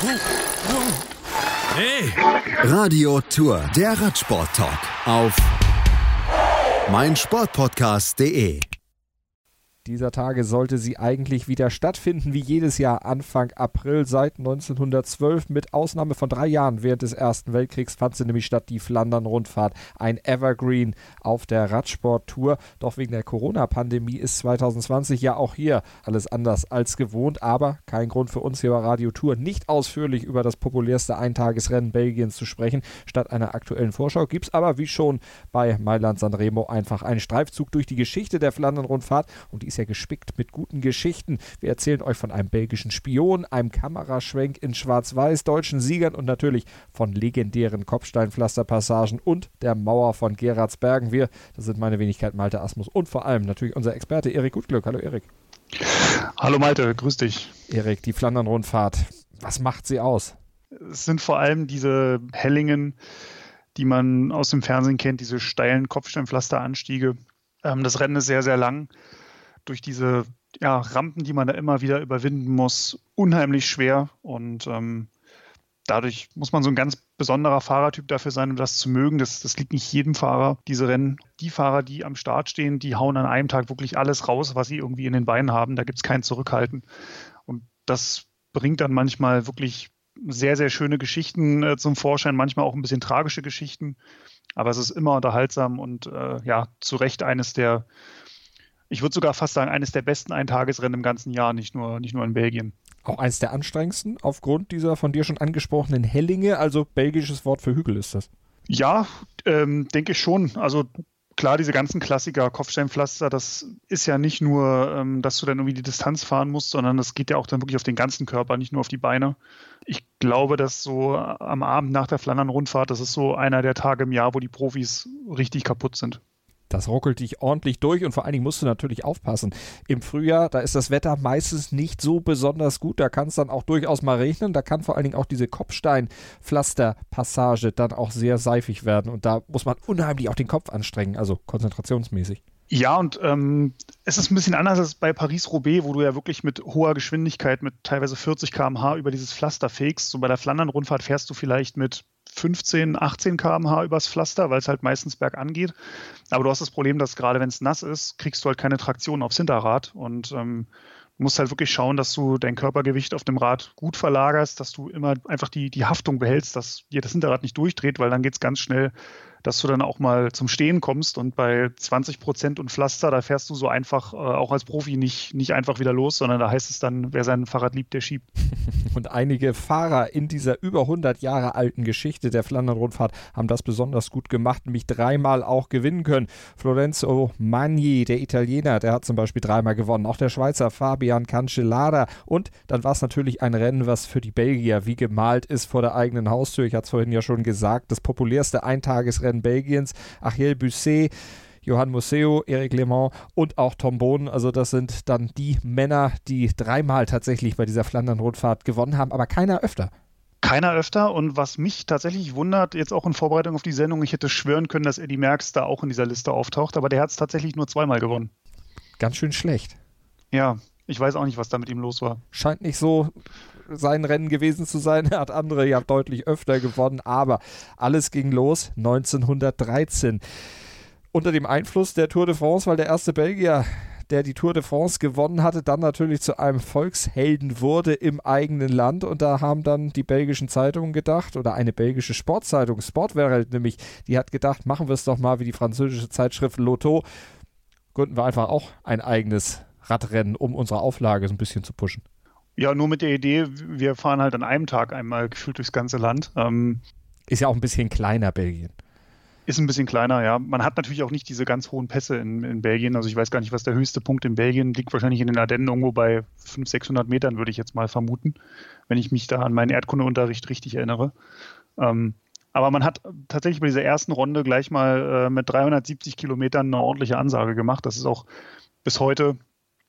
Hey! Radio Tour, der Radsport-Talk auf meinsportpodcast.de. Dieser Tage sollte sie eigentlich wieder stattfinden, wie jedes Jahr Anfang April seit 1912. Mit Ausnahme von 3 Jahren während des Ersten Weltkriegs fand sie nämlich statt, die Flandern-Rundfahrt. Ein Evergreen auf der Radsport-Tour. Doch wegen der Corona-Pandemie ist 2020 ja auch hier alles anders als gewohnt. Aber kein Grund für uns hier bei Radio Tour, nicht ausführlich über das populärste Eintagesrennen Belgiens zu sprechen. Statt einer aktuellen Vorschau gibt es aber, wie schon bei Mailand-Sanremo, einfach einen Streifzug durch die Geschichte der Flandern-Rundfahrt. Und die ist ja gespickt mit guten Geschichten. Wir erzählen euch von einem belgischen Spion, einem Kameraschwenk in Schwarz-Weiß, deutschen Siegern und natürlich von legendären Kopfsteinpflasterpassagen und der Mauer von Geraardsbergen. Das sind meine Wenigkeit Malte Asmus und vor allem natürlich unser Experte Erik Gutglück. Hallo Erik. Hallo Malte, grüß dich. Erik, die Flandern-Rundfahrt, was macht sie aus? Es sind vor allem diese Hellingen, die man aus dem Fernsehen kennt, diese steilen Kopfsteinpflasteranstiege. Das Rennen ist sehr, sehr lang. Durch diese Rampen, die man da immer wieder überwinden muss, unheimlich schwer. Und dadurch muss man so ein ganz besonderer Fahrertyp dafür sein, um das zu mögen. Das liegt nicht jedem Fahrer, diese Rennen. Die Fahrer, die am Start stehen, die hauen an einem Tag wirklich alles raus, was sie irgendwie in den Beinen haben. Da gibt es kein Zurückhalten. Und das bringt dann manchmal wirklich sehr, sehr schöne Geschichten zum Vorschein, manchmal auch ein bisschen tragische Geschichten. Aber es ist immer unterhaltsam und zu Recht eines der, ich würde sogar fast sagen, eines der besten Eintagesrennen im ganzen Jahr, nicht nur in Belgien. Auch eines der anstrengendsten aufgrund dieser von dir schon angesprochenen Hellinge, also belgisches Wort für Hügel ist das? Ja, denke ich schon. Also klar, diese ganzen Klassiker, Kopfsteinpflaster, das ist ja nicht nur, dass du dann irgendwie die Distanz fahren musst, sondern das geht ja auch dann wirklich auf den ganzen Körper, nicht nur auf die Beine. Ich glaube, dass so am Abend nach der Flandern-Rundfahrt, das ist so einer der Tage im Jahr, wo die Profis richtig kaputt sind. Das ruckelt dich ordentlich durch und vor allen Dingen musst du natürlich aufpassen. Im Frühjahr, da ist das Wetter meistens nicht so besonders gut, da kann es dann auch durchaus mal regnen, da kann vor allen Dingen auch diese Kopfsteinpflasterpassage dann auch sehr seifig werden und da muss man unheimlich auch den Kopf anstrengen, also konzentrationsmäßig. Ja, und es ist ein bisschen anders als bei Paris-Roubaix, wo du ja wirklich mit hoher Geschwindigkeit, mit teilweise 40 km/h über dieses Pflaster fegst. So bei der Flandern-Rundfahrt fährst du vielleicht mit 15, 18 km/h übers Pflaster, weil es halt meistens bergan geht. Aber du hast das Problem, dass gerade wenn es nass ist, kriegst du halt keine Traktion aufs Hinterrad und du musst halt wirklich schauen, dass du dein Körpergewicht auf dem Rad gut verlagerst, dass du immer einfach die Haftung behältst, dass dir das Hinterrad nicht durchdreht, weil dann geht es ganz schnell, dass du dann auch mal zum Stehen kommst und bei 20% und Pflaster, da fährst du so einfach, auch als Profi, nicht einfach wieder los, sondern da heißt es dann, wer sein Fahrrad liebt, der schiebt. Und einige Fahrer in dieser über 100 Jahre alten Geschichte der Flandern-Rundfahrt haben das besonders gut gemacht, nämlich 3-mal auch gewinnen können. Florenzo Magni, der Italiener, der hat zum Beispiel 3-mal gewonnen. Auch der Schweizer Fabian Cancellara. Und dann war es natürlich ein Rennen, was für die Belgier wie gemalt ist vor der eigenen Haustür. Ich hatte es vorhin ja schon gesagt, das populärste Eintagesrennen Belgiens. Ariel Busset, Johan Museeuw, Eric Clement und auch Tom Bonen. Also das sind dann die Männer, die 3-mal tatsächlich bei dieser Flandern-Rundfahrt gewonnen haben, aber keiner öfter. Keiner öfter, und was mich tatsächlich wundert, jetzt auch in Vorbereitung auf die Sendung, ich hätte schwören können, dass Eddy Merckx da auch in dieser Liste auftaucht, aber der hat es tatsächlich nur 2-mal gewonnen. Ganz schön schlecht. Ja, ich weiß auch nicht, was da mit ihm los war. Scheint nicht so sein Rennen gewesen zu sein. Er hat andere ja deutlich öfter gewonnen, aber alles ging los 1913. Unter dem Einfluss der Tour de France, weil der erste Belgier, der die Tour de France gewonnen hatte, dann natürlich zu einem Volkshelden wurde im eigenen Land. Und da haben dann die belgischen Zeitungen gedacht, oder eine belgische Sportzeitung, Sportwelt nämlich, die hat gedacht, machen wir es doch mal wie die französische Zeitschrift Lotto. Gründen wir einfach auch ein eigenes Radrennen, um unsere Auflage so ein bisschen zu pushen. Ja, nur mit der Idee, wir fahren halt an einem Tag einmal gefühlt durchs ganze Land. Ist ja auch ein bisschen kleiner, Belgien. Ist ein bisschen kleiner, ja. Man hat natürlich auch nicht diese ganz hohen Pässe in Belgien. Also ich weiß gar nicht, was der höchste Punkt in Belgien liegt. Wahrscheinlich in den Ardennen irgendwo bei 500, 600 Metern, würde ich jetzt mal vermuten, wenn ich mich da an meinen Erdkundeunterricht richtig erinnere. Aber man hat tatsächlich bei dieser ersten Runde gleich mal mit 370 Kilometern eine ordentliche Ansage gemacht. Das ist auch bis heute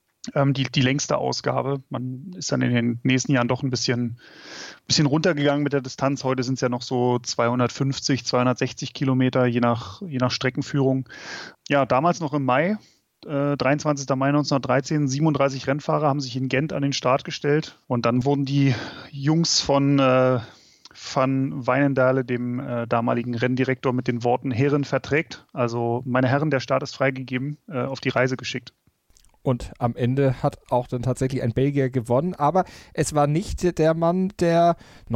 die längste Ausgabe. Man ist dann in den nächsten Jahren doch ein bisschen runtergegangen mit der Distanz. Heute sind es ja noch so 250, 260 Kilometer, je nach Streckenführung. Ja, damals noch im Mai 23. Mai 1913, 37 Rennfahrer haben sich in Gent an den Start gestellt und dann wurden die Jungs von Van Wijnendale, dem damaligen Renndirektor, mit den Worten Herren verträgt, also meine Herren, der Start ist freigegeben, auf die Reise geschickt. Und am Ende hat auch dann tatsächlich ein Belgier gewonnen, aber es war nicht der Mann, der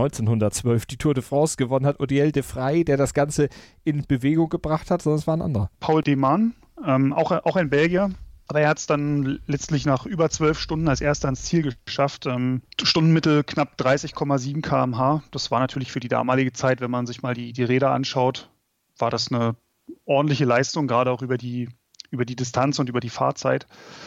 1912 die Tour de France gewonnen hat, Odiel de Frey, der das Ganze in Bewegung gebracht hat, sondern es war ein anderer. Paul Deman, auch ein Belgier, aber er hat es dann letztlich nach über 12 Stunden als erster ans Ziel geschafft. Stundenmittel knapp 30,7 km/h. Das war natürlich für die damalige Zeit, wenn man sich mal die Räder anschaut, war das eine ordentliche Leistung, gerade auch über die Distanz und über die Fahrzeit.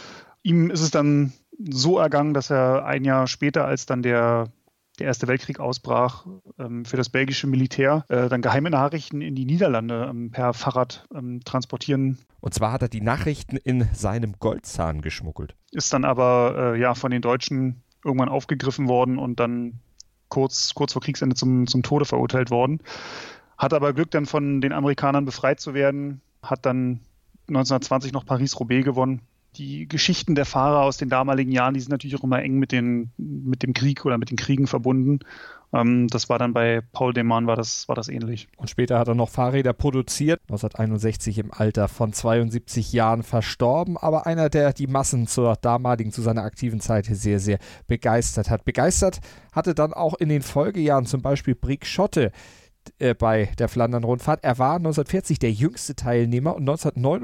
Ihm ist es dann so ergangen, dass er ein Jahr später, als dann der Erste Weltkrieg ausbrach, für das belgische Militär dann geheime Nachrichten in die Niederlande per Fahrrad transportieren. Und zwar hat er die Nachrichten in seinem Goldzahn geschmuggelt. Ist dann aber von den Deutschen irgendwann aufgegriffen worden und dann kurz vor Kriegsende zum Tode verurteilt worden. Hat aber Glück, dann von den Amerikanern befreit zu werden, hat dann 1920 noch Paris-Roubaix gewonnen. Die Geschichten der Fahrer aus den damaligen Jahren, die sind natürlich auch immer eng mit dem Krieg oder mit den Kriegen verbunden. Das war dann bei Paul Deman war das ähnlich. Und später hat er noch Fahrräder produziert, 1961 im Alter von 72 Jahren verstorben, aber einer, der die Massen zu seiner aktiven Zeit sehr, sehr begeistert hat. Begeistert hatte dann auch in den Folgejahren zum Beispiel Briek Schotte bei der Flandern-Rundfahrt. Er war 1940 der jüngste Teilnehmer und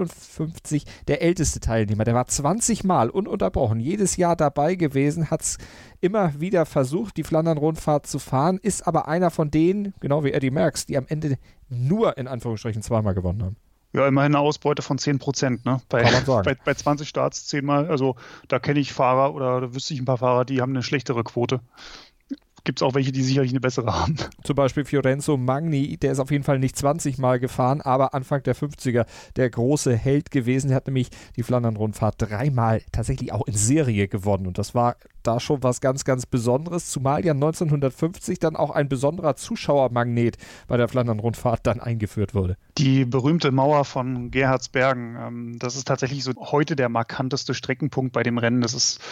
1959 der älteste Teilnehmer. Der war 20 Mal ununterbrochen jedes Jahr dabei gewesen, hat es immer wieder versucht, die Flandern-Rundfahrt zu fahren, ist aber einer von denen, genau wie Eddy Merckx, die am Ende nur in Anführungsstrichen zweimal gewonnen haben. Ja, immerhin eine Ausbeute von 10%, ne? Kann man sagen. Bei 20 Starts 10 Mal. Also da kenne ich Fahrer oder da wüsste ich ein paar Fahrer, die haben eine schlechtere Quote. Gibt es auch welche, die sicherlich eine bessere haben. Zum Beispiel Fiorenzo Magni, der ist auf jeden Fall nicht 20 Mal gefahren, aber Anfang der 50er der große Held gewesen. Der hat nämlich die Flandern-Rundfahrt 3 Mal tatsächlich auch in Serie gewonnen. Und das war da schon was ganz, ganz Besonderes, zumal ja 1950 dann auch ein besonderer Zuschauermagnet bei der Flandern-Rundfahrt dann eingeführt wurde. Die berühmte Mauer von Gerhardsbergen, das ist tatsächlich so heute der markanteste Streckenpunkt bei dem Rennen. Das ist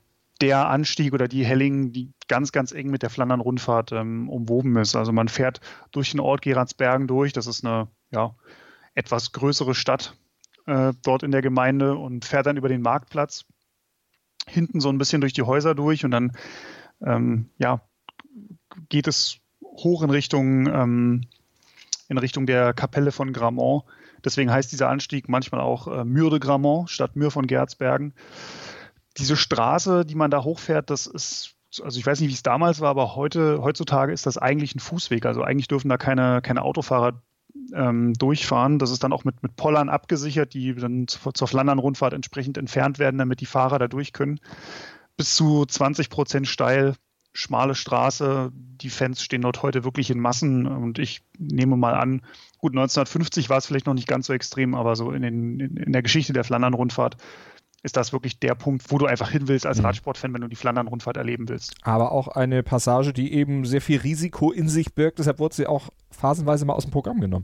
der Anstieg oder die Helling, die ganz, ganz eng mit der Flandern-Rundfahrt umwoben ist. Also man fährt durch den Ort Gerhardsbergen durch. Das ist eine etwas größere Stadt dort in der Gemeinde und fährt dann über den Marktplatz, hinten so ein bisschen durch die Häuser durch und dann geht es hoch in Richtung der Kapelle von Grammont. Deswegen heißt dieser Anstieg manchmal auch Mur de Grammont statt Mur von Gerhardsbergen. Diese Straße, die man da hochfährt, das ist, also ich weiß nicht, wie es damals war, aber heutzutage ist das eigentlich ein Fußweg. Also eigentlich dürfen da keine Autofahrer durchfahren. Das ist dann auch mit Pollern abgesichert, die dann zur Flandern-Rundfahrt entsprechend entfernt werden, damit die Fahrer da durch können. Bis zu 20% steil, schmale Straße. Die Fans stehen dort heute wirklich in Massen und ich nehme mal an, gut, 1950 war es vielleicht noch nicht ganz so extrem, aber so in der Geschichte der Flandern-Rundfahrt ist das wirklich der Punkt, wo du einfach hin willst als Radsportfan, wenn du die Flandern-Rundfahrt erleben willst. Aber auch eine Passage, die eben sehr viel Risiko in sich birgt, deshalb wurde sie auch phasenweise mal aus dem Programm genommen.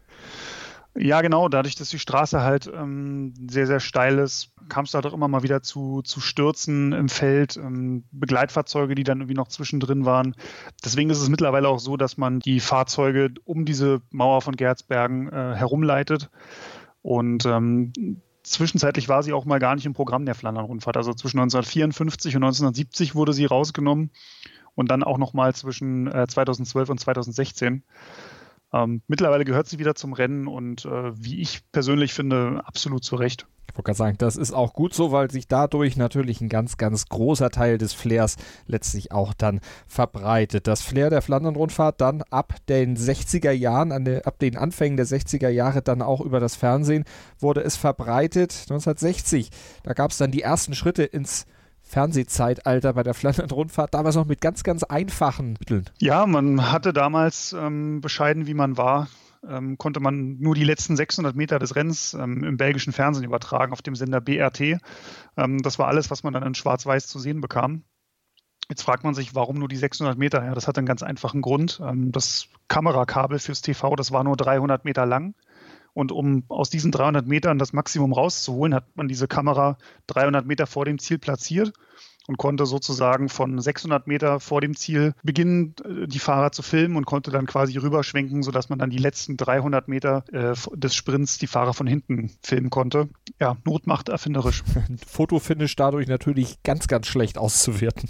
Ja, genau, dadurch, dass die Straße halt sehr, sehr steil ist, kam es da doch immer mal wieder zu Stürzen im Feld, Begleitfahrzeuge, die dann irgendwie noch zwischendrin waren. Deswegen ist es mittlerweile auch so, dass man die Fahrzeuge um diese Mauer von Gerhardsbergen herumleitet und zwischenzeitlich war sie auch mal gar nicht im Programm der Flandern-Rundfahrt. Also zwischen 1954 und 1970 wurde sie rausgenommen und dann auch nochmal zwischen 2012 und 2016. Mittlerweile gehört sie wieder zum Rennen und wie ich persönlich finde, absolut zu Recht. Ich wollte gerade sagen, das ist auch gut so, weil sich dadurch natürlich ein ganz, ganz großer Teil des Flairs letztlich auch dann verbreitet. Das Flair der Flandern-Rundfahrt dann ab den 60er Jahren, ab den Anfängen der 60er Jahre dann auch über das Fernsehen wurde es verbreitet. 1960, da gab es dann die ersten Schritte ins Fernsehzeitalter bei der Flandern-Rundfahrt, damals noch mit ganz, ganz einfachen Mitteln. Ja, man hatte damals, bescheiden wie man war, konnte man nur die letzten 600 Meter des Rennens im belgischen Fernsehen übertragen auf dem Sender BRT. Das war alles, was man dann in Schwarz-Weiß zu sehen bekam. Jetzt fragt man sich, warum nur die 600 Meter? Ja, das hat einen ganz einfachen Grund. Das Kamerakabel fürs TV, das war nur 300 Meter lang Und um aus diesen 300 Metern das Maximum rauszuholen, hat man diese Kamera 300 Meter vor dem Ziel platziert und konnte sozusagen von 600 Meter vor dem Ziel beginnen, die Fahrer zu filmen und konnte dann quasi rüberschwenken, sodass man dann die letzten 300 Meter des Sprints die Fahrer von hinten filmen konnte. Ja, Not macht erfinderisch. Fotofinish dadurch natürlich ganz, ganz schlecht auszuwerten.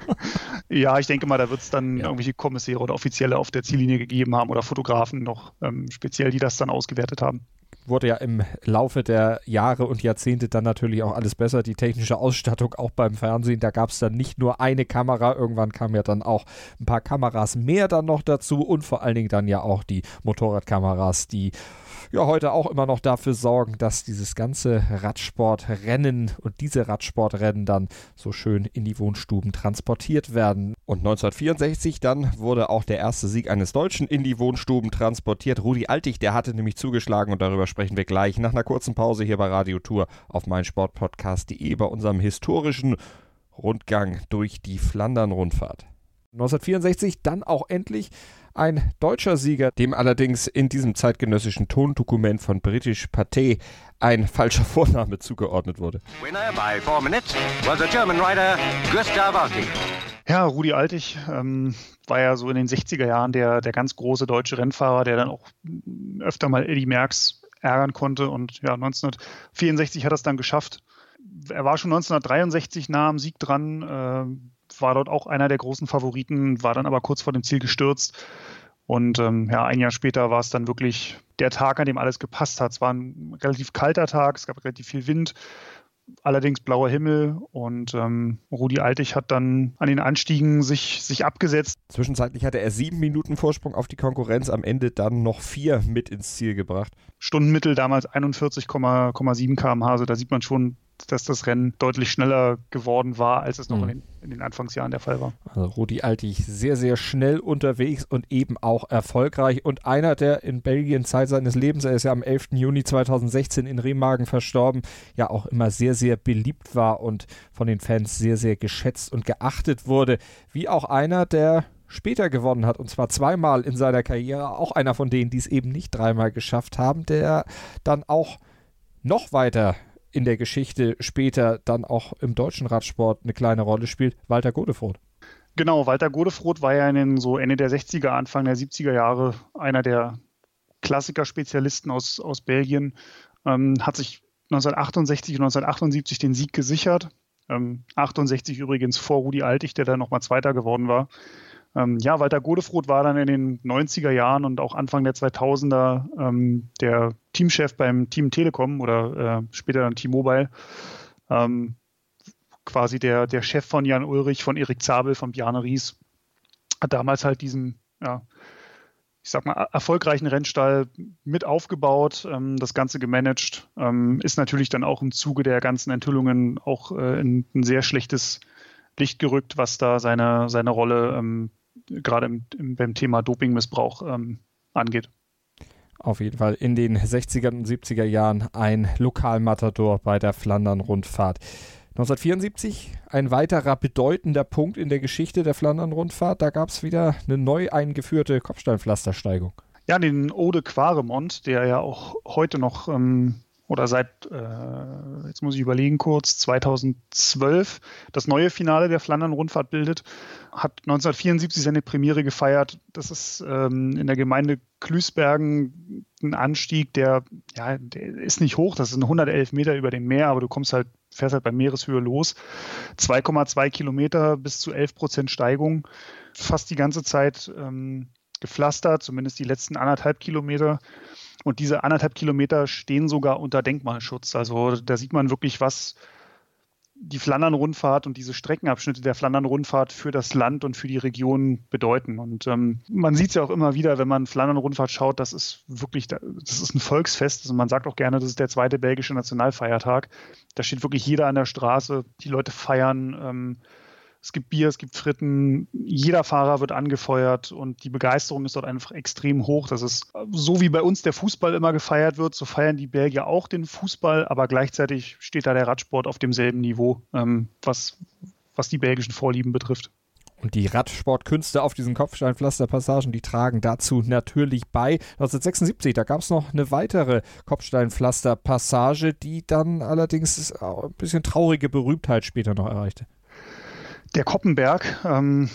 Ja, ich denke mal, da wird es dann irgendwelche Kommissäre oder Offizielle auf der Ziellinie gegeben haben oder Fotografen noch speziell, die das dann ausgewertet haben. Wurde ja im Laufe der Jahre und Jahrzehnte dann natürlich auch alles besser. Die technische Ausstattung auch beim Fernsehen, da gab es dann nicht nur eine Kamera, irgendwann kamen ja dann auch ein paar Kameras mehr dann noch dazu und vor allen Dingen dann ja auch die Motorradkameras, die ja heute auch immer noch dafür sorgen, dass dieses ganze Radsportrennen und diese Radsportrennen dann so schön in die Wohnstuben transportiert werden. Und 1964 dann wurde auch der erste Sieg eines Deutschen in die Wohnstuben transportiert. Rudi Altig, der hatte nämlich zugeschlagen und darüber sprechen wir gleich nach einer kurzen Pause hier bei Radio Tour auf meinsportpodcast.de bei unserem historischen Rundgang durch die Flandern-Rundfahrt. 1964 dann auch endlich ein deutscher Sieger, dem allerdings in diesem zeitgenössischen Tondokument von British Pathé ein falscher Vorname zugeordnet wurde. Winner by 4 minutes was a German rider, Gustav Altig. Ja, Rudi Altig war ja so in den 60er Jahren der ganz große deutsche Rennfahrer, der dann auch öfter mal Eddy Merckx ärgern konnte und ja, 1964 hat er es dann geschafft. Er war schon 1963 nah am Sieg dran, war dort auch einer der großen Favoriten, war dann aber kurz vor dem Ziel gestürzt. Und ein Jahr später war es dann wirklich der Tag, an dem alles gepasst hat. Es war ein relativ kalter Tag, es gab relativ viel Wind, allerdings blauer Himmel. Und Rudi Altig hat dann an den Anstiegen sich abgesetzt. Zwischenzeitlich hatte er 7 Minuten Vorsprung auf die Konkurrenz, am Ende dann noch 4 mit ins Ziel gebracht. Stundenmittel damals 41,7 km/h, also da sieht man schon, dass das Rennen deutlich schneller geworden war, als es noch in den Anfangsjahren der Fall war. Also Rudi Altig sehr, sehr schnell unterwegs und eben auch erfolgreich und einer, der in Belgien Zeit seines Lebens, er ist ja am 11. Juni 2016 in Remagen verstorben, ja auch immer sehr, sehr beliebt war und von den Fans sehr, sehr geschätzt und geachtet wurde, wie auch einer, der später gewonnen hat, und zwar 2-mal in seiner Karriere, auch einer von denen, die es eben nicht 3-mal geschafft haben, der dann auch noch weiter in der Geschichte später dann auch im deutschen Radsport eine kleine Rolle spielt, Walter Godefroth. Genau, Walter Godefroth war ja in den so Ende der 60er, Anfang der 70er Jahre einer der Klassiker-Spezialisten aus Belgien, hat sich 1968 und 1978 den Sieg gesichert. 68 übrigens vor Rudi Altig, der dann nochmal Zweiter geworden war. Walter Godefroth war dann in den 90er Jahren und auch Anfang der 2000er der Teamchef beim Team Telekom oder später dann T-Mobile. Quasi der Chef von Jan Ullrich, von Erik Zabel, von Bjarne Ries. Hat damals halt diesen, erfolgreichen Rennstall mit aufgebaut, das Ganze gemanagt. Ist natürlich dann auch im Zuge der ganzen Enthüllungen auch in ein sehr schlechtes Licht gerückt, was da seine Rolle gerade beim Thema Dopingmissbrauch angeht. Auf jeden Fall in den 60er und 70er Jahren ein Lokalmatador bei der Flandern-Rundfahrt. 1974 ein weiterer bedeutender Punkt in der Geschichte der Flandern-Rundfahrt. Da gab es wieder eine neu eingeführte Kopfsteinpflastersteigung. Ja, den Eau de Quaremont, der ja auch heute noch oder seit, jetzt muss ich überlegen kurz, 2012 das neue Finale der Flandern-Rundfahrt bildet, hat 1974 seine Premiere gefeiert. Das ist in der Gemeinde Klüsbergen ein Anstieg, der ist nicht hoch, das sind 111 Meter über dem Meer, aber du fährst halt bei Meereshöhe los. 2,2 Kilometer bis zu 11% Steigung, fast die ganze Zeit gepflastert, zumindest die letzten 1,5 Kilometer. Und diese 1,5 Kilometer stehen sogar unter Denkmalschutz. Also da sieht man wirklich, was die Flandern-Rundfahrt und diese Streckenabschnitte der Flandern-Rundfahrt für das Land und für die Region bedeuten. Und man sieht es ja auch immer wieder, wenn man Flandern-Rundfahrt schaut, das ist ein Volksfest. Also man sagt auch gerne, das ist der zweite belgische Nationalfeiertag. Da steht wirklich jeder an der Straße, die Leute feiern. Es gibt Bier, es gibt Fritten, jeder Fahrer wird angefeuert und die Begeisterung ist dort einfach extrem hoch. Das ist so, wie bei uns der Fußball immer gefeiert wird, so feiern die Belgier auch den Fußball, aber gleichzeitig steht da der Radsport auf demselben Niveau, was die belgischen Vorlieben betrifft. Und die Radsportkünste auf diesen Kopfsteinpflasterpassagen, die tragen dazu natürlich bei. 1976, da gab es noch eine weitere Kopfsteinpflasterpassage, die dann allerdings ein bisschen traurige Berühmtheit später noch erreichte. Der Koppenberg, den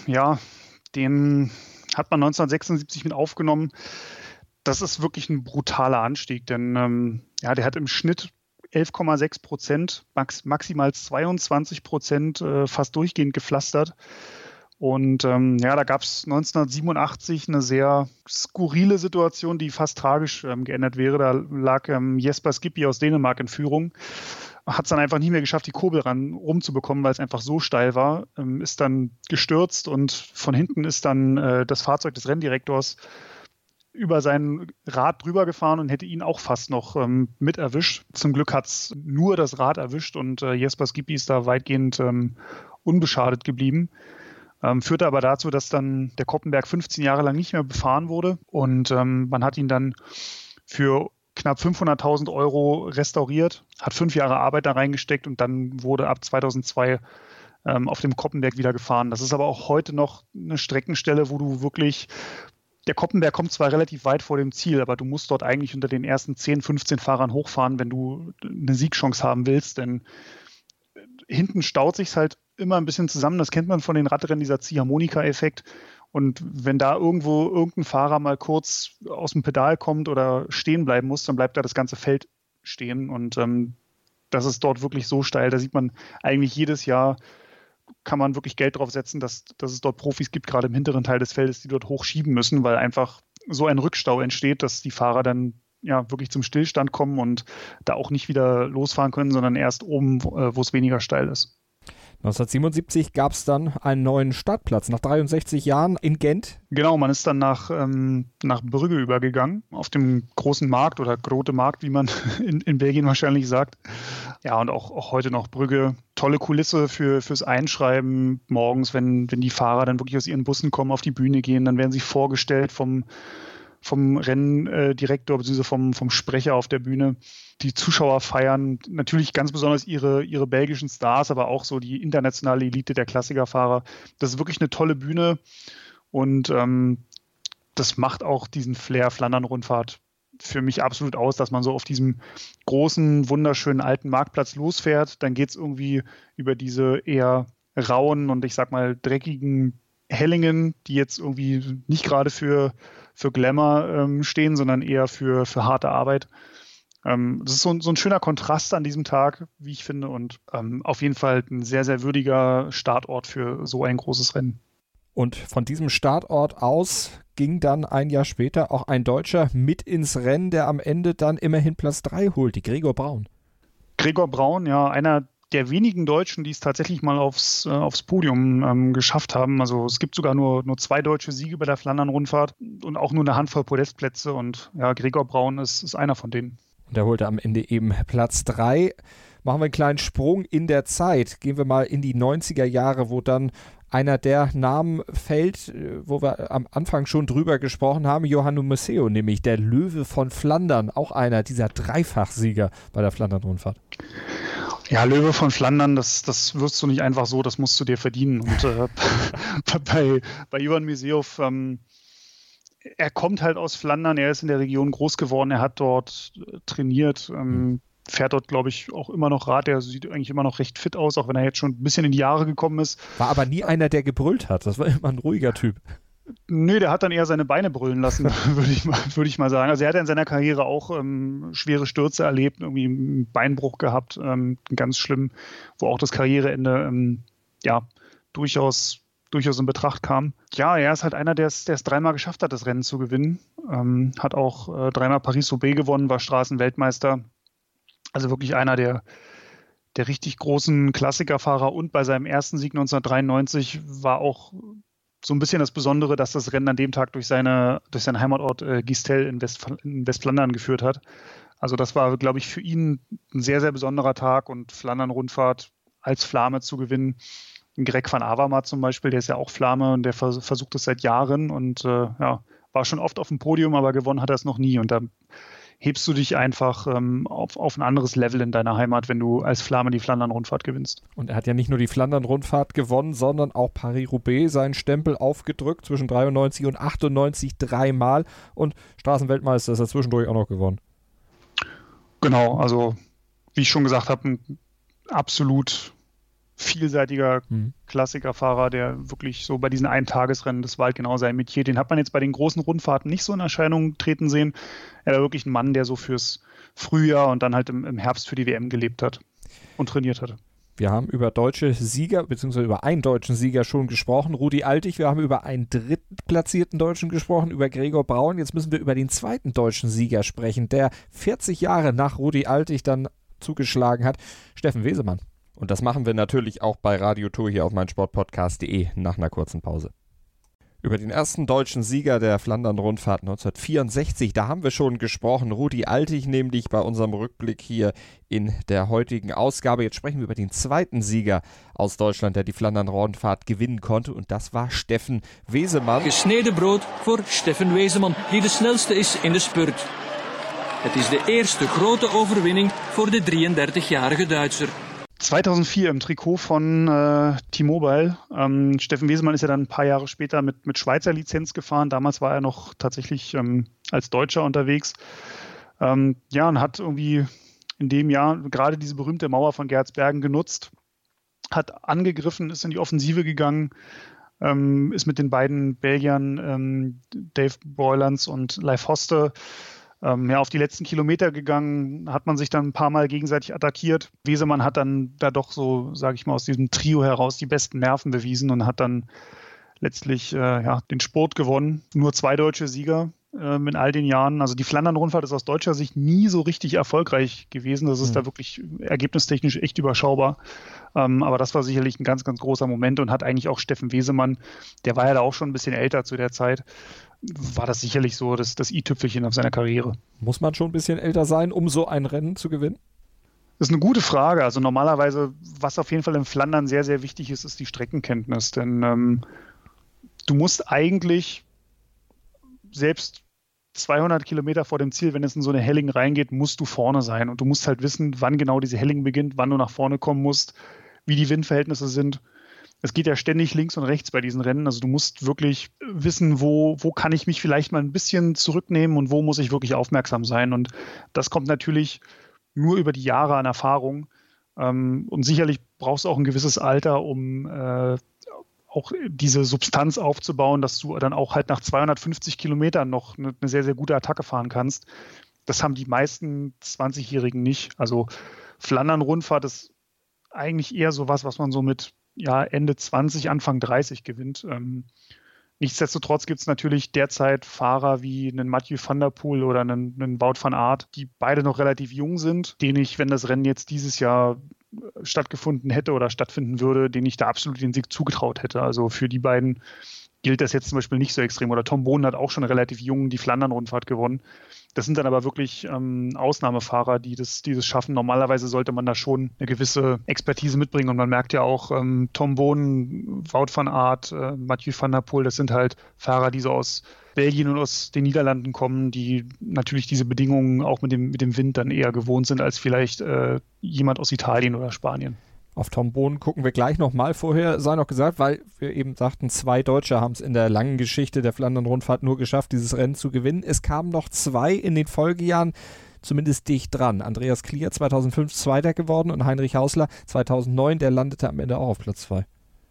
hat man 1976 mit aufgenommen. Das ist wirklich ein brutaler Anstieg, denn der hat im Schnitt 11,6%, maximal 22% fast durchgehend gepflastert. Und da gab es 1987 eine sehr skurrile Situation, die fast tragisch geendet wäre. Da lag Jesper Skippy aus Dänemark in Führung, hat es dann einfach nicht mehr geschafft, die Kurbel rumzubekommen, weil es einfach so steil war, ist dann gestürzt und von hinten ist dann das Fahrzeug des Renndirektors über sein Rad drüber gefahren und hätte ihn auch fast noch mit erwischt. Zum Glück hat es nur das Rad erwischt und Jesper Skippy ist da weitgehend unbeschadet geblieben. Führte aber dazu, dass dann der Koppenberg 15 Jahre lang nicht mehr befahren wurde und man hat ihn dann für knapp 500.000 € restauriert, hat 5 Jahre Arbeit da reingesteckt und dann wurde ab 2002 auf dem Koppenberg wieder gefahren. Das ist aber auch heute noch eine Streckenstelle, wo du wirklich, der Koppenberg kommt zwar relativ weit vor dem Ziel, aber du musst dort eigentlich unter den ersten 10, 15 Fahrern hochfahren, wenn du eine Siegchance haben willst, denn hinten staut sich's halt immer ein bisschen zusammen. Das kennt man von den Radrennen, dieser Ziehharmonika-Effekt. Und wenn da irgendein Fahrer mal kurz aus dem Pedal kommt oder stehen bleiben muss, dann bleibt da das ganze Feld stehen. Und das ist dort wirklich so steil. Da sieht man eigentlich jedes Jahr, kann man wirklich Geld drauf setzen, dass es dort Profis gibt, gerade im hinteren Teil des Feldes, die dort hochschieben müssen, weil einfach so ein Rückstau entsteht, dass die Fahrer dann wirklich zum Stillstand kommen und da auch nicht wieder losfahren können, sondern erst oben, wo es weniger steil ist. 1977 gab es dann einen neuen Startplatz, nach 63 Jahren in Gent. Genau, man ist dann nach Brügge übergegangen, auf dem großen Markt oder Grote Markt, wie man in Belgien wahrscheinlich sagt. Ja, und auch heute noch Brügge. Tolle Kulisse fürs Einschreiben morgens, wenn die Fahrer dann wirklich aus ihren Bussen kommen, auf die Bühne gehen, dann werden sie vorgestellt vom Renndirektor bzw. vom Sprecher auf der Bühne. Die Zuschauer feiern natürlich ganz besonders ihre belgischen Stars, aber auch so die internationale Elite der Klassikerfahrer. Das ist wirklich eine tolle Bühne und das macht auch diesen Flair Flandern-Rundfahrt für mich absolut aus, dass man so auf diesem großen, wunderschönen alten Marktplatz losfährt. Dann geht es irgendwie über diese eher rauen und ich sag mal dreckigen Hellingen, die jetzt irgendwie nicht gerade für Glamour stehen, sondern eher für harte Arbeit. Das ist so ein schöner Kontrast an diesem Tag, wie ich finde, und auf jeden Fall ein sehr, sehr würdiger Startort für so ein großes Rennen. Und von diesem Startort aus ging dann ein Jahr später auch ein Deutscher mit ins Rennen, der am Ende dann immerhin Platz 3 holt, die Gregor Braun. Gregor Braun, ja, einer der wenigen Deutschen, die es tatsächlich mal aufs Podium geschafft haben. Also es gibt sogar nur 2 deutsche Siege bei der Flandern-Rundfahrt und auch nur eine Handvoll Podestplätze. Und ja, Gregor Braun ist einer von denen. Und er holte am Ende eben Platz 3. Machen wir einen kleinen Sprung in der Zeit. Gehen wir mal in die 90er Jahre, wo dann einer der Namen fällt, wo wir am Anfang schon drüber gesprochen haben, Johannu Museeuw, nämlich der Löwe von Flandern, auch einer dieser Dreifachsieger bei der Flandern-Rundfahrt. Ja, Löwe von Flandern, das wirst du nicht einfach so, das musst du dir verdienen. Und bei Johann Museeuw, er kommt halt aus Flandern, er ist in der Region groß geworden, er hat dort trainiert, fährt dort, glaube ich, auch immer noch Rad. Der sieht eigentlich immer noch recht fit aus, auch wenn er jetzt schon ein bisschen in die Jahre gekommen ist. War aber nie einer, der gebrüllt hat. Das war immer ein ruhiger Typ. Nö, der hat dann eher seine Beine brüllen lassen, würde ich mal sagen. Also er hat in seiner Karriere auch schwere Stürze erlebt, irgendwie einen Beinbruch gehabt, ganz schlimm, wo auch das Karriereende durchaus in Betracht kam. Ja, er ist halt einer, der es 3-mal geschafft hat, das Rennen zu gewinnen. Hat auch 3-mal Paris-Roubaix gewonnen, war Straßenweltmeister. Also wirklich einer der richtig großen Klassikerfahrer, und bei seinem ersten Sieg 1993 war auch so ein bisschen das Besondere, dass das Rennen an dem Tag durch seinen Heimatort Gistel in Westflandern geführt hat. Also das war, glaube ich, für ihn ein sehr, sehr besonderer Tag, und Flandern-Rundfahrt als Flame zu gewinnen. Greg van Avermaet zum Beispiel, der ist ja auch Flame und der versucht es seit Jahren und war schon oft auf dem Podium, aber gewonnen hat er es noch nie. Und da hebst du dich einfach auf ein anderes Level in deiner Heimat, wenn du als Flamme die Flandern-Rundfahrt gewinnst. Und er hat ja nicht nur die Flandern-Rundfahrt gewonnen, sondern auch Paris-Roubaix seinen Stempel aufgedrückt, zwischen 93 und 98 dreimal. Und Straßenweltmeister ist er zwischendurch auch noch gewonnen. Genau, also wie ich schon gesagt habe, ein absolut vielseitiger Klassikerfahrer, der wirklich so bei diesen Eintagesrennen, das war halt genau sein Metier. Den hat man jetzt bei den großen Rundfahrten nicht so in Erscheinung treten sehen. Er war wirklich ein Mann, der so fürs Frühjahr und dann halt im Herbst für die WM gelebt hat und trainiert hatte. Wir haben über deutsche Sieger, beziehungsweise über einen deutschen Sieger schon gesprochen, Rudi Altig. Wir haben über einen drittplatzierten Deutschen gesprochen, über Gregor Braun. Jetzt müssen wir über den zweiten deutschen Sieger sprechen, der 40 Jahre nach Rudi Altig dann zugeschlagen hat, Steffen Wesemann. Und das machen wir natürlich auch bei Radio Tour hier auf meinsportpodcast.de nach einer kurzen Pause. Über den ersten deutschen Sieger der Flandern-Rundfahrt 1964, da haben wir schon gesprochen, Rudi Altig, nämlich bei unserem Rückblick hier in der heutigen Ausgabe. Jetzt sprechen wir über den zweiten Sieger aus Deutschland, der die Flandern-Rundfahrt gewinnen konnte, und das war Steffen Wesemann. Gesneden brood voor Steffen Wesemann, die de snelste is in de spurt. Het is de eerste grote overwinning voor de 33-jarige Duitser. 2004 im Trikot von T-Mobile. Steffen Wesemann ist ja dann ein paar Jahre später mit Schweizer Lizenz gefahren. Damals war er noch tatsächlich als Deutscher unterwegs. Und hat irgendwie in dem Jahr gerade diese berühmte Mauer von Geretsbergen genutzt, hat angegriffen, ist in die Offensive gegangen, ist mit den beiden Belgiern Dave Boylands und Leif Hoste auf die letzten Kilometer gegangen, hat man sich dann ein paar Mal gegenseitig attackiert. Wesemann hat dann da doch so, sage ich mal, aus diesem Trio heraus die besten Nerven bewiesen und hat dann letztlich den Spurt gewonnen. Nur 2 deutsche Sieger in all den Jahren. Also die Flandern-Rundfahrt ist aus deutscher Sicht nie so richtig erfolgreich gewesen. Das ist da wirklich ergebnistechnisch echt überschaubar. Aber das war sicherlich ein ganz, ganz großer Moment und hat eigentlich auch Steffen Wesemann, der war ja da auch schon ein bisschen älter zu der Zeit, war das sicherlich so das i-Tüpfelchen auf seiner Karriere. Muss man schon ein bisschen älter sein, um so ein Rennen zu gewinnen? Das ist eine gute Frage. Also normalerweise, was auf jeden Fall in Flandern sehr, sehr wichtig ist, ist die Streckenkenntnis. Denn du musst eigentlich selbst 200 Kilometer vor dem Ziel, wenn es in so eine Helling reingeht, musst du vorne sein. Und du musst halt wissen, wann genau diese Helling beginnt, wann du nach vorne kommen musst, wie die Windverhältnisse sind. Es geht ja ständig links und rechts bei diesen Rennen. Also du musst wirklich wissen, wo kann ich mich vielleicht mal ein bisschen zurücknehmen und wo muss ich wirklich aufmerksam sein. Und das kommt natürlich nur über die Jahre an Erfahrung. Und sicherlich brauchst du auch ein gewisses Alter, um auch diese Substanz aufzubauen, dass du dann auch halt nach 250 Kilometern noch eine sehr, sehr gute Attacke fahren kannst. Das haben die meisten 20-Jährigen nicht. Also Flandern-Rundfahrt ist eigentlich eher sowas, was man so mit Ende 20, Anfang 30 gewinnt. Nichtsdestotrotz gibt es natürlich derzeit Fahrer wie einen Mathieu van der Poel oder einen Wout van Aert, die beide noch relativ jung sind, denen ich, wenn das Rennen jetzt dieses Jahr stattgefunden hätte oder stattfinden würde, denen ich da absolut den Sieg zugetraut hätte. Also für die beiden gilt das jetzt zum Beispiel nicht so extrem. Oder Tom Bonen hat auch schon relativ jung die Flandern-Rundfahrt gewonnen. Das sind dann aber wirklich Ausnahmefahrer, die das schaffen. Normalerweise sollte man da schon eine gewisse Expertise mitbringen. Und man merkt ja auch, Tom Bonen, Wout van Aert, Mathieu van der Poel, das sind halt Fahrer, die so aus Belgien und aus den Niederlanden kommen, die natürlich diese Bedingungen auch mit dem Wind dann eher gewohnt sind als vielleicht jemand aus Italien oder Spanien. Auf Tom Bonen gucken wir gleich nochmal. Vorher sei noch gesagt, weil wir eben sagten, 2 Deutsche haben es in der langen Geschichte der Flandern-Rundfahrt nur geschafft, dieses Rennen zu gewinnen. Es kamen noch 2 in den Folgejahren zumindest dicht dran. Andreas Klier 2005 Zweiter geworden und Heinrich Hausler 2009, der landete am Ende auch auf Platz 2.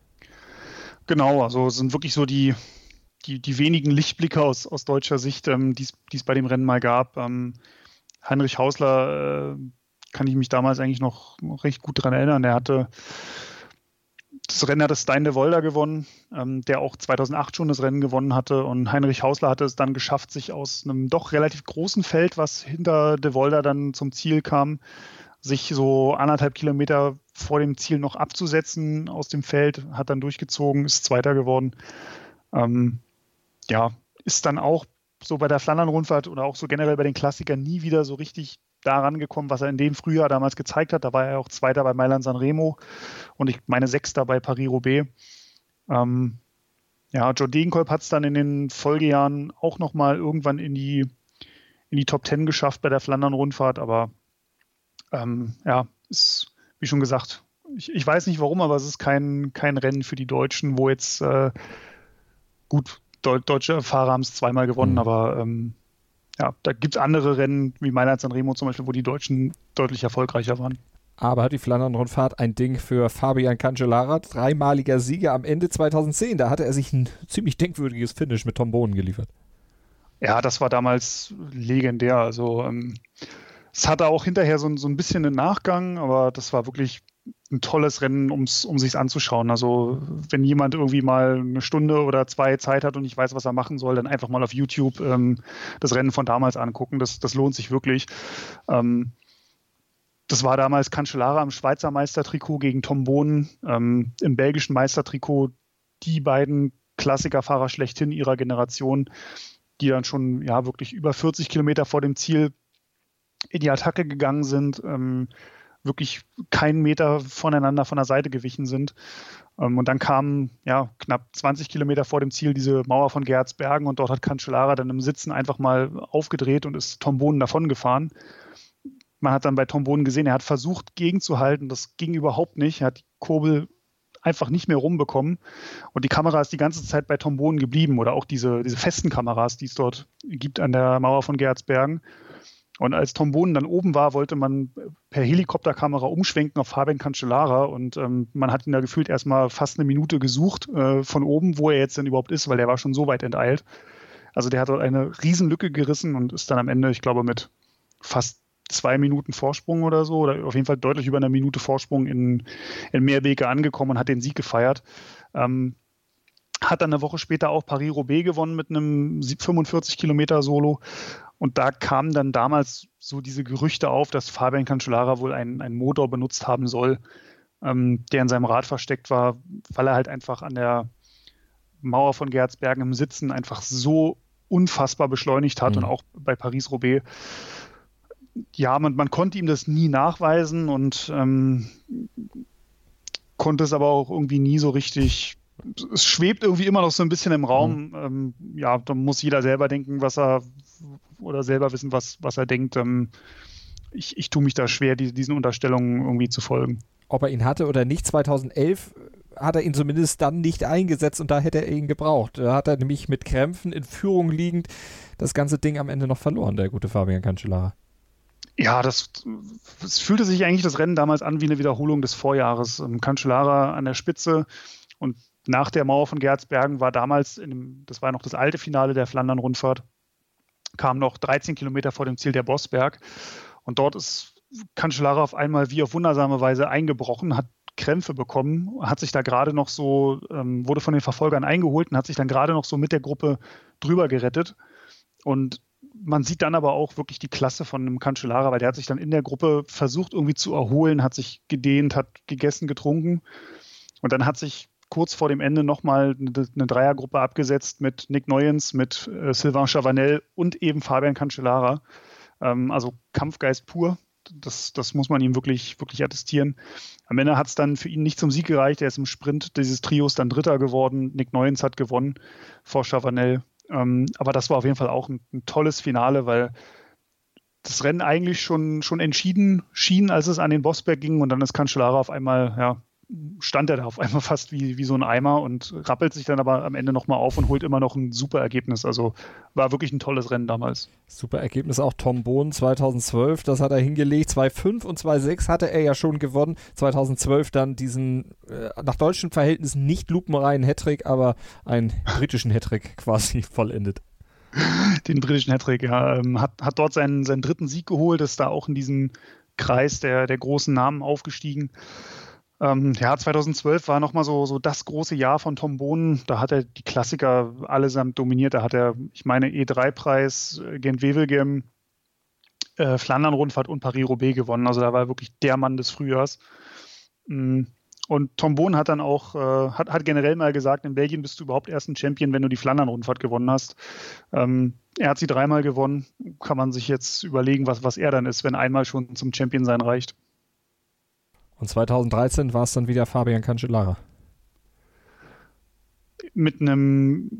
Genau, also es sind wirklich so die wenigen Lichtblicke aus deutscher Sicht, die es bei dem Rennen mal gab. Heinrich Hausler kann ich mich damals eigentlich noch recht gut daran erinnern. Das Rennen hatte Stijn de Volder gewonnen, der auch 2008 schon das Rennen gewonnen hatte. Und Heinrich Hausler hatte es dann geschafft, sich aus einem doch relativ großen Feld, was hinter de Volder dann zum Ziel kam, sich so 1,5 Kilometer vor dem Ziel noch abzusetzen aus dem Feld, hat dann durchgezogen, ist Zweiter geworden. Ist dann auch so bei der Flandern-Rundfahrt oder auch so generell bei den Klassikern nie wieder so richtig daran gekommen, was er in dem Frühjahr damals gezeigt hat. Da war er auch Zweiter bei Mailand-San Remo und ich meine 6. bei Paris-Roubaix. John Degenkolb hat es dann in den Folgejahren auch nochmal irgendwann in die in die Top 10 geschafft bei der Flandern-Rundfahrt, aber ist, wie schon gesagt, ich weiß nicht warum, aber es ist kein Rennen für die Deutschen, wo jetzt deutsche Fahrer haben es zweimal gewonnen, aber da gibt es andere Rennen wie Mailand-San Remo zum Beispiel, wo die Deutschen deutlich erfolgreicher waren. Aber die Flandern-Rundfahrt ein Ding für Fabian Cancellara, 3-maliger Sieger am Ende 2010. Da hatte er sich ein ziemlich denkwürdiges Finish mit Tom Bonen geliefert. Ja, das war damals legendär. Also es hatte auch hinterher so ein bisschen einen Nachgang, aber das war wirklich ein tolles Rennen, um sich's anzuschauen. Also wenn jemand irgendwie mal eine Stunde oder 2 Zeit hat und nicht weiß, was er machen soll, dann einfach mal auf YouTube das Rennen von damals angucken. Das lohnt sich wirklich. Das war damals Cancellara im Schweizer Meistertrikot gegen Tom Bonen, im belgischen Meistertrikot, die beiden Klassikerfahrer schlechthin ihrer Generation, die dann schon wirklich über 40 Kilometer vor dem Ziel in die Attacke gegangen sind, wirklich keinen Meter voneinander von der Seite gewichen sind. Und dann kam knapp 20 Kilometer vor dem Ziel diese Mauer von Gerardsbergen und dort hat Cancellara dann im Sitzen einfach mal aufgedreht und ist Tom Bonen davon gefahren. Man hat dann bei Tom Bonen gesehen, er hat versucht gegenzuhalten, das ging überhaupt nicht. Er hat die Kurbel einfach nicht mehr rumbekommen und die Kamera ist die ganze Zeit bei Tom Bonen geblieben oder auch diese festen Kameras, die es dort gibt an der Mauer von Gerardsbergen. Und als Tom Bonen dann oben war, wollte man per Helikopterkamera umschwenken auf Fabian Cancellara und man hat ihn da gefühlt erstmal fast eine Minute gesucht von oben, wo er jetzt denn überhaupt ist, weil der war schon so weit enteilt. Also der hat dort eine Riesenlücke gerissen und ist dann am Ende, ich glaube, mit fast 2 Minuten Vorsprung oder so, oder auf jeden Fall deutlich über eine Minute Vorsprung in Meerwege angekommen und hat den Sieg gefeiert. Hat dann eine Woche später auch Paris-Roubaix gewonnen mit einem 45 Kilometer Solo. Und da kamen dann damals so diese Gerüchte auf, dass Fabian Cancellara wohl einen Motor benutzt haben soll, der in seinem Rad versteckt war, weil er halt einfach an der Mauer von Gerardsbergen im Sitzen einfach so unfassbar beschleunigt hat und auch bei Paris-Roubaix. Ja, man konnte ihm das nie nachweisen und konnte es aber auch irgendwie nie so richtig. Es schwebt irgendwie immer noch so ein bisschen im Raum. Da muss jeder selber denken, oder selber wissen, was er denkt. Ich tue mich da schwer, diesen Unterstellungen irgendwie zu folgen. Ob er ihn hatte oder nicht, 2011 hat er ihn zumindest dann nicht eingesetzt und da hätte er ihn gebraucht. Da hat er nämlich mit Krämpfen in Führung liegend das ganze Ding am Ende noch verloren, der gute Fabian Cancellara. Ja, es fühlte sich eigentlich das Rennen damals an wie eine Wiederholung des Vorjahres. Cancellara an der Spitze und nach der Mauer von Gerardsbergen war damals, das war noch das alte Finale der Flandern-Rundfahrt, kam noch 13 Kilometer vor dem Ziel der Bossberg und dort ist Cancellara auf einmal wie auf wundersame Weise eingebrochen, hat Krämpfe bekommen, hat sich da gerade noch so, wurde von den Verfolgern eingeholt und hat sich dann gerade noch so mit der Gruppe drüber gerettet und man sieht dann aber auch wirklich die Klasse von einem Cancellara, weil der hat sich dann in der Gruppe versucht irgendwie zu erholen, hat sich gedehnt, hat gegessen, getrunken und dann hat sich kurz vor dem Ende nochmal eine Dreiergruppe abgesetzt mit Nick Noyens, mit Sylvain Chavanel und eben Fabian Cancellara. Also Kampfgeist pur. Das muss man ihm wirklich, wirklich attestieren. Am Ende hat es dann für ihn nicht zum Sieg gereicht. Er ist im Sprint dieses Trios dann Dritter geworden. Nick Noyens hat gewonnen vor Chavanel. Aber das war auf jeden Fall auch ein tolles Finale, weil das Rennen eigentlich schon entschieden schien, als es an den Bossberg ging. Und dann ist Cancellara auf einmal, stand er da auf einmal fast wie so ein Eimer und rappelt sich dann aber am Ende nochmal auf und holt immer noch ein super Ergebnis. Also war wirklich ein tolles Rennen damals. Super Ergebnis auch Tom Bonen 2012, das hat er hingelegt. 2,5 und 2,6 hatte er ja schon gewonnen. 2012 dann diesen nach deutschen Verhältnissen nicht lupenreinen Hattrick, aber einen britischen Hattrick quasi vollendet. Den britischen Hattrick, ja. Hat dort seinen dritten Sieg geholt, ist da auch in diesen Kreis der großen Namen aufgestiegen. 2012 war nochmal so das große Jahr von Tom Bonen. Da hat er die Klassiker allesamt dominiert. Da hat er, ich meine, E3-Preis, Gent-Wevelgem, Flandern-Rundfahrt und Paris-Roubaix gewonnen. Also da war er wirklich der Mann des Frühjahrs. Und Tom Bonen hat dann auch, hat generell mal gesagt, in Belgien bist du überhaupt erst ein Champion, wenn du die Flandern-Rundfahrt gewonnen hast. Er hat sie 3-mal gewonnen. Kann man sich jetzt überlegen, was er dann ist, wenn einmal schon zum Champion sein reicht. Und 2013 war es dann wieder Fabian Cancellara. Mit einem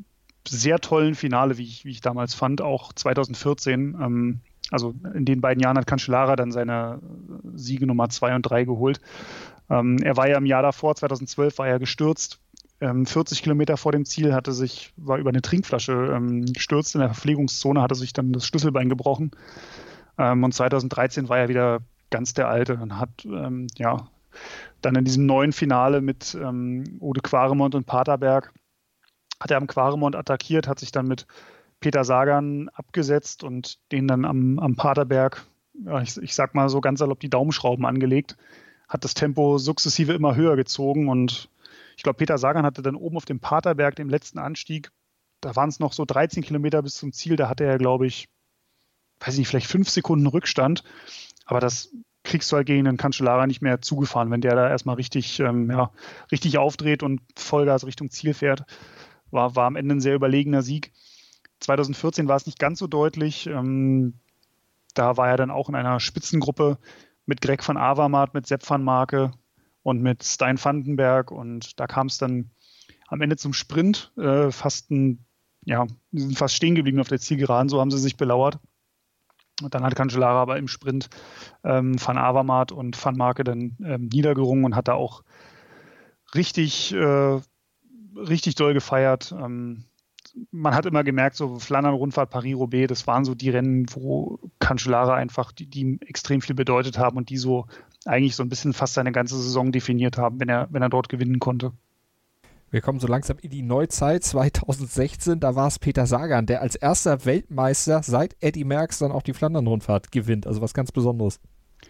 sehr tollen Finale, wie ich damals fand, auch 2014. Also in den beiden Jahren hat Cancellara dann seine Siege Nummer 2 und 3 geholt. Er war ja im Jahr davor, 2012, war er gestürzt. 40 Kilometer vor dem Ziel war über eine Trinkflasche gestürzt in der Verpflegungszone, hatte sich dann das Schlüsselbein gebrochen. Und 2013 war er wieder ganz der Alte und hat dann in diesem neuen Finale mit Ode Quaremont und Paterberg hat er am Quaremont attackiert, hat sich dann mit Peter Sagan abgesetzt und den dann am Paterberg, ich sag mal so ganz salopp, die Daumenschrauben angelegt, hat das Tempo sukzessive immer höher gezogen und ich glaube, Peter Sagan hatte dann oben auf dem Paterberg, dem letzten Anstieg, da waren es noch so 13 Kilometer bis zum Ziel, da hatte er, glaube ich, weiß ich nicht, vielleicht 5 Sekunden Rückstand, aber das kriegst du halt gegen den Cancellara nicht mehr zugefahren, wenn der da erstmal richtig aufdreht und Vollgas Richtung Ziel fährt. War am Ende ein sehr überlegener Sieg. 2014 war es nicht ganz so deutlich. Da war er dann auch in einer Spitzengruppe mit Greg van Avermaet, mit Sepp van Marke und mit Stijn Vandenberg. Und da kam es dann am Ende zum Sprint. Die sind fast stehen geblieben auf der Zielgeraden, so haben sie sich belauert. Und dann hat Cancellara aber im Sprint Van Avermaet und Van Marke dann niedergerungen und hat da auch richtig doll gefeiert. Man hat immer gemerkt, so Flandern-Rundfahrt, Paris-Roubaix, das waren so die Rennen, wo Cancellara einfach, die ihm extrem viel bedeutet haben und die so eigentlich so ein bisschen fast seine ganze Saison definiert haben, wenn er dort gewinnen konnte. Wir kommen so langsam in die Neuzeit, 2016, da war es Peter Sagan, der als erster Weltmeister seit Eddy Merckx dann auch die Flandern-Rundfahrt gewinnt, also was ganz Besonderes.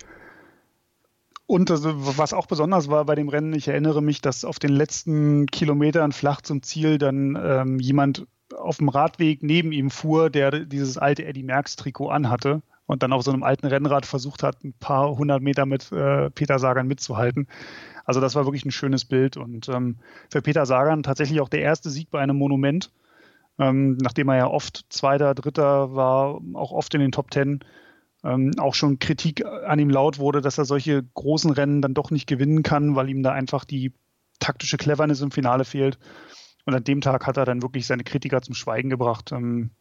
Und was auch besonders war bei dem Rennen, ich erinnere mich, dass auf den letzten Kilometern flach zum Ziel dann jemand auf dem Radweg neben ihm fuhr, der dieses alte Eddy Merckx-Trikot anhatte und dann auf so einem alten Rennrad versucht hat, ein paar 100 Meter mit Peter Sagan mitzuhalten. Also das war wirklich ein schönes Bild und für Peter Sagan tatsächlich auch der erste Sieg bei einem Monument, nachdem er ja oft Zweiter, Dritter war, auch oft in den Top 10. Auch schon Kritik an ihm laut wurde, dass er solche großen Rennen dann doch nicht gewinnen kann, weil ihm da einfach die taktische Cleverness im Finale fehlt. Und an dem Tag hat er dann wirklich seine Kritiker zum Schweigen gebracht.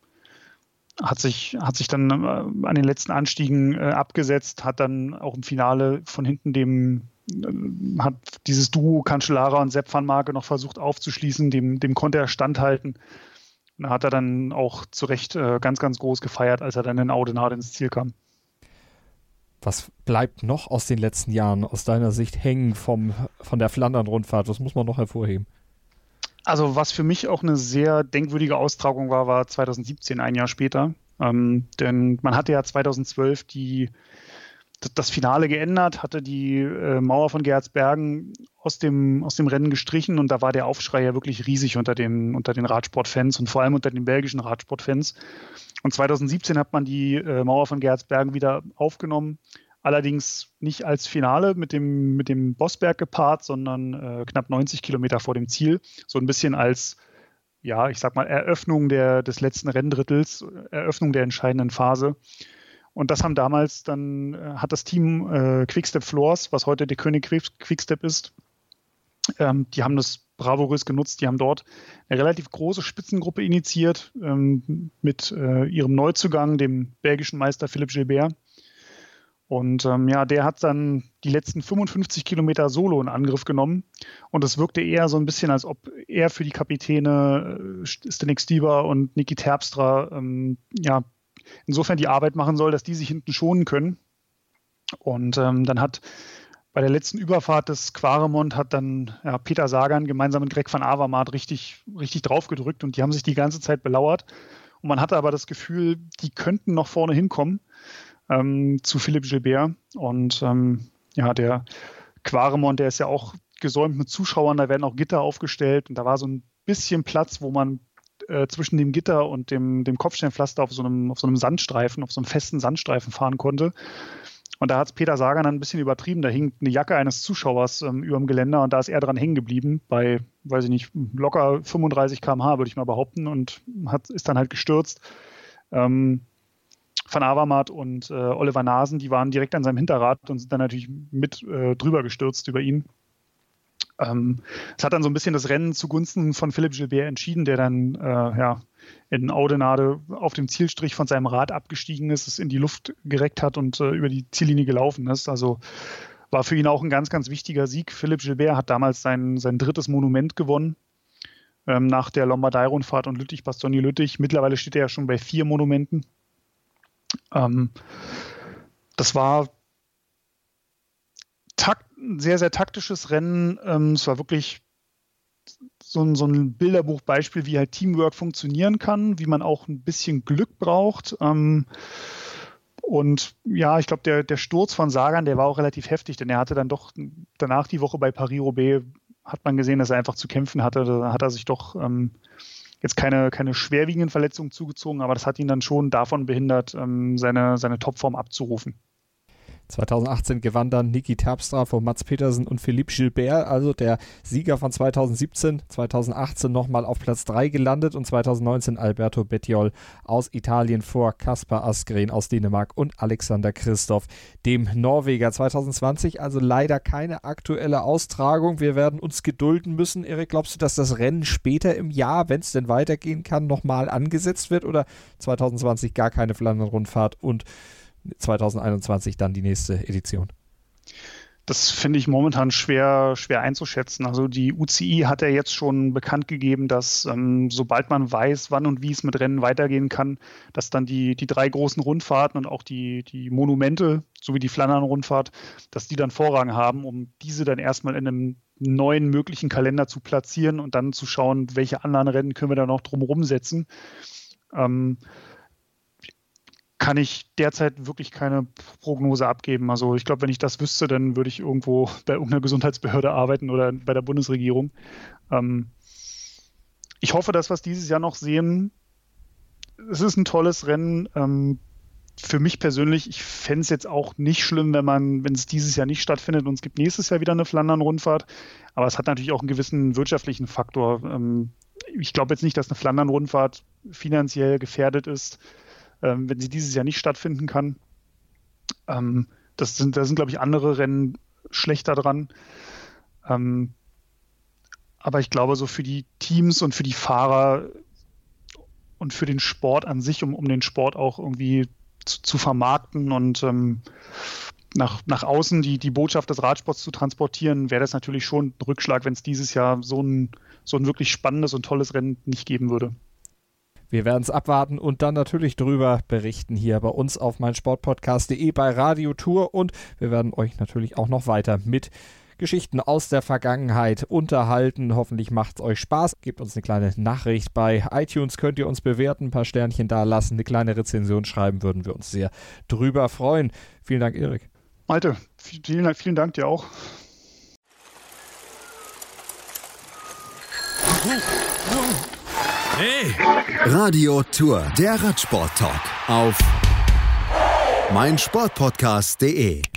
Hat sich dann an den letzten Anstiegen abgesetzt, hat dann auch im Finale von hinten hat dieses Duo Cancellara und Sepp van Marke noch versucht aufzuschließen, dem konnte er standhalten. Und da hat er dann auch zu Recht ganz, ganz groß gefeiert, als er dann in Oudenaarde ins Ziel kam. Was bleibt noch aus den letzten Jahren aus deiner Sicht hängen von der Flandern-Rundfahrt? Was muss man noch hervorheben? Also was für mich auch eine sehr denkwürdige Austragung war 2017, ein Jahr später. Denn man hatte ja 2012 das Finale geändert, hatte die Mauer von Gerardsbergen aus dem Rennen gestrichen und da war der Aufschrei ja wirklich riesig unter den Radsportfans und vor allem unter den belgischen Radsportfans. Und 2017 hat man die Mauer von Gerardsbergen wieder aufgenommen, allerdings nicht als Finale mit dem Bosberg gepaart, sondern knapp 90 Kilometer vor dem Ziel, so ein bisschen als, ja, ich sag mal, Eröffnung des letzten Renndrittels, Eröffnung der entscheidenden Phase. Und das haben damals hat das Team Quickstep Floors, was heute der König Quickstep ist, die haben das bravourös genutzt. Die haben dort eine relativ große Spitzengruppe initiiert mit ihrem Neuzugang, dem belgischen Meister Philippe Gilbert. Und der hat dann die letzten 55 Kilometer solo in Angriff genommen. Und es wirkte eher so ein bisschen, als ob er für die Kapitäne Zdeněk Stybar und Niki Terpstra insofern die Arbeit machen soll, dass die sich hinten schonen können. Und dann hat bei der letzten Überfahrt des Quaremont hat dann Peter Sagan gemeinsam mit Greg van Avermaet richtig draufgedrückt und die haben sich die ganze Zeit belauert. Und man hatte aber das Gefühl, die könnten noch vorne hinkommen zu Philippe Gilbert. Und der Quaremont, der ist ja auch gesäumt mit Zuschauern, da werden auch Gitter aufgestellt und da war so ein bisschen Platz, wo man zwischen dem Gitter und dem Kopfsteinpflaster auf so einem Sandstreifen, auf so einem festen Sandstreifen fahren konnte. Und da hat Peter Sagan dann ein bisschen übertrieben. Da hing eine Jacke eines Zuschauers über dem Geländer und da ist er dran hängen geblieben bei, weiß ich nicht, locker 35 km/h, würde ich mal behaupten, und ist dann halt gestürzt. Van Avermaet und Oliver Nasen, die waren direkt an seinem Hinterrad und sind dann natürlich mit drüber gestürzt über ihn. Es hat dann so ein bisschen das Rennen zugunsten von Philippe Gilbert entschieden, der dann in Audenarde auf dem Zielstrich von seinem Rad abgestiegen ist, es in die Luft gereckt hat und über die Ziellinie gelaufen ist. Also war für ihn auch ein ganz, ganz wichtiger Sieg. Philippe Gilbert hat damals sein drittes Monument gewonnen nach der Lombardei-Rundfahrt und Lüttich-Bastogne-Lüttich. Mittlerweile steht er ja schon bei 4 Monumenten. Das war ein sehr, sehr taktisches Rennen. Es war wirklich so ein Bilderbuchbeispiel, wie halt Teamwork funktionieren kann, wie man auch ein bisschen Glück braucht. Und ja, ich glaube, der Sturz von Sagan, der war auch relativ heftig, denn er hatte dann doch danach die Woche bei Paris-Roubaix, hat man gesehen, dass er einfach zu kämpfen hatte. Da hat er sich doch jetzt keine schwerwiegenden Verletzungen zugezogen, aber das hat ihn dann schon davon behindert, seine Topform abzurufen. 2018 gewann dann Niki Terpstra vor Mats Pedersen und Philippe Gilbert, also der Sieger von 2017, 2018 nochmal auf Platz 3 gelandet und 2019 Alberto Bettiol aus Italien vor Kasper Asgreen aus Dänemark und Alexander Kristoff, dem Norweger. 2020 also leider keine aktuelle Austragung. Wir werden uns gedulden müssen. Erik, glaubst du, dass das Rennen später im Jahr, wenn es denn weitergehen kann, nochmal angesetzt wird oder 2020 gar keine Flandern-Rundfahrt und 2021 dann die nächste Edition? Das finde ich momentan schwer einzuschätzen. Also die UCI hat ja jetzt schon bekannt gegeben, dass sobald man weiß, wann und wie es mit Rennen weitergehen kann, dass dann die 3 großen Rundfahrten und auch die Monumente sowie die Flandern-Rundfahrt, dass die dann Vorrang haben, um diese dann erstmal in einem neuen möglichen Kalender zu platzieren und dann zu schauen, welche anderen Rennen können wir da noch drumherum setzen. Kann ich derzeit wirklich keine Prognose abgeben. Also ich glaube, wenn ich das wüsste, dann würde ich irgendwo bei irgendeiner Gesundheitsbehörde arbeiten oder bei der Bundesregierung. Ich hoffe, dass wir es dieses Jahr noch sehen. Es ist ein tolles Rennen. Für mich persönlich, ich fände es jetzt auch nicht schlimm, wenn es dieses Jahr nicht stattfindet und es gibt nächstes Jahr wieder eine Flandern-Rundfahrt. Aber es hat natürlich auch einen gewissen wirtschaftlichen Faktor. Ich glaube jetzt nicht, dass eine Flandern-Rundfahrt finanziell gefährdet ist, wenn sie dieses Jahr nicht stattfinden kann. Da sind, glaube ich, andere Rennen schlechter dran. Aber ich glaube, so für die Teams und für die Fahrer und für den Sport an sich, um den Sport auch irgendwie zu vermarkten und nach außen die Botschaft des Radsports zu transportieren, wäre das natürlich schon ein Rückschlag, wenn es dieses Jahr so ein wirklich spannendes und tolles Rennen nicht geben würde. Wir werden es abwarten und dann natürlich drüber berichten hier bei uns auf meinsportpodcast.de bei Radio Tour und wir werden euch natürlich auch noch weiter mit Geschichten aus der Vergangenheit unterhalten. Hoffentlich macht es euch Spaß. Gebt uns eine kleine Nachricht bei iTunes, könnt ihr uns bewerten, ein paar Sternchen da lassen, eine kleine Rezension schreiben, würden wir uns sehr drüber freuen. Vielen Dank, Erik. Malte, vielen Dank dir auch. Hey! Radio Tour, der Radsport-Talk auf meinsportpodcast.de